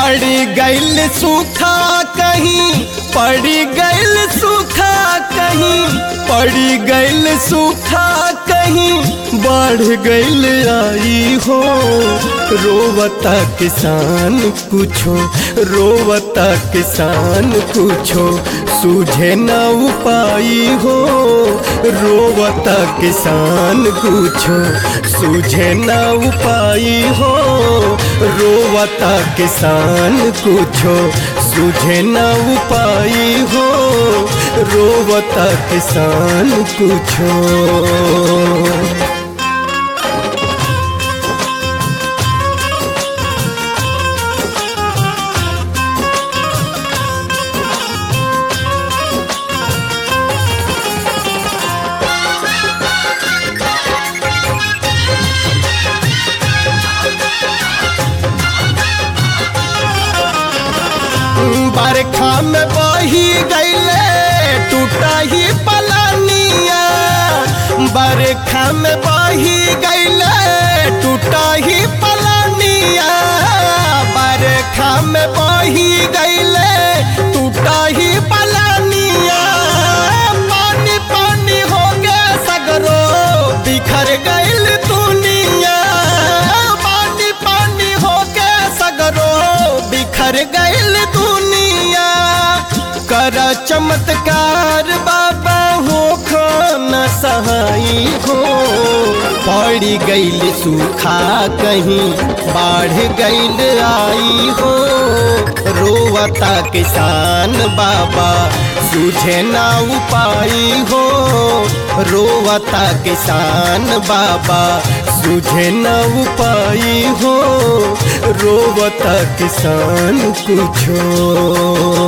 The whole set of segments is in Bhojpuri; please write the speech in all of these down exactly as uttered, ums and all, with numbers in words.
पड़ी गइल सूखा कहीं, पड़ी गइल सूखा कहीं, पड़ी गइल सूखा कहीं, बढ़ गइल आई हो। रोवता किसान कुछो, रोवता किसान कुछो, सूझे न उपाय हो। रोवता किसान कुछो, सूझे न उपाय हो। रोवता किसान कुछो, सूझे न उपाय हो। रोवता किसान कुछो। बरखा में बही गईले टूटा ही पलानिया, बरखा में बही गईले टूटा ही पलानिया, बरखा में बही गईले टूटा ही पलानिया। पानी पानी हो गया सगरो बिखर गईल दुनिया, पानी पानी हो गया सगरो बिखर गईल दुनिया। कर चमत्कार बाबा हो खाना सहाई हो। पड़ी गईल सूखा कहीं, बाढ़ गईल आई हो। रोवता किसान बाबा, सूझे ना उपाय हो। रोवता किसान बाबा, सूझे न उपाय हो। रोवता किसान कुछो।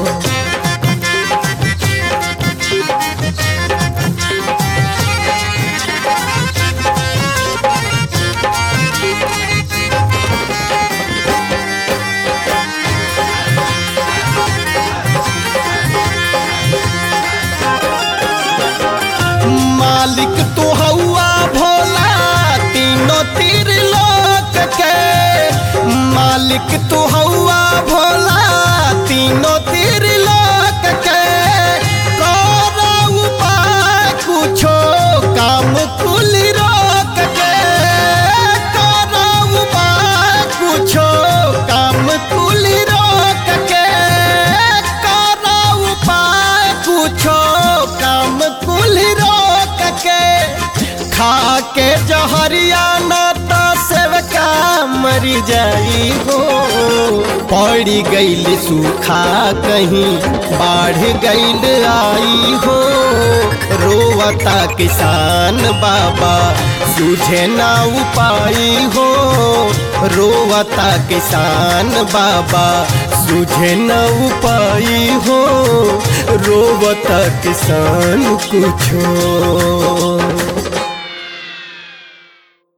मालिक तो हौआ भोला तीनों तीर लोक के, मालिक तो हौआ भोला तीनों तीर लोक के। करो उपाय कुछो काम कुल रोक के, करो उपाय कुछो काम कुल रोक के, करो उपाय कुछो काम कुल रोक के। खा के जहरिया नाता सेवका मरी जाई हो। पड़ी गईल सूखा कहीं, बाढ़ गईल आई हो। रोवता किसान बाबा, सूझे ना उपाय हो। रोवता किसान बाबा, सूझे न उपाय हो। रोवता किसान कुछो।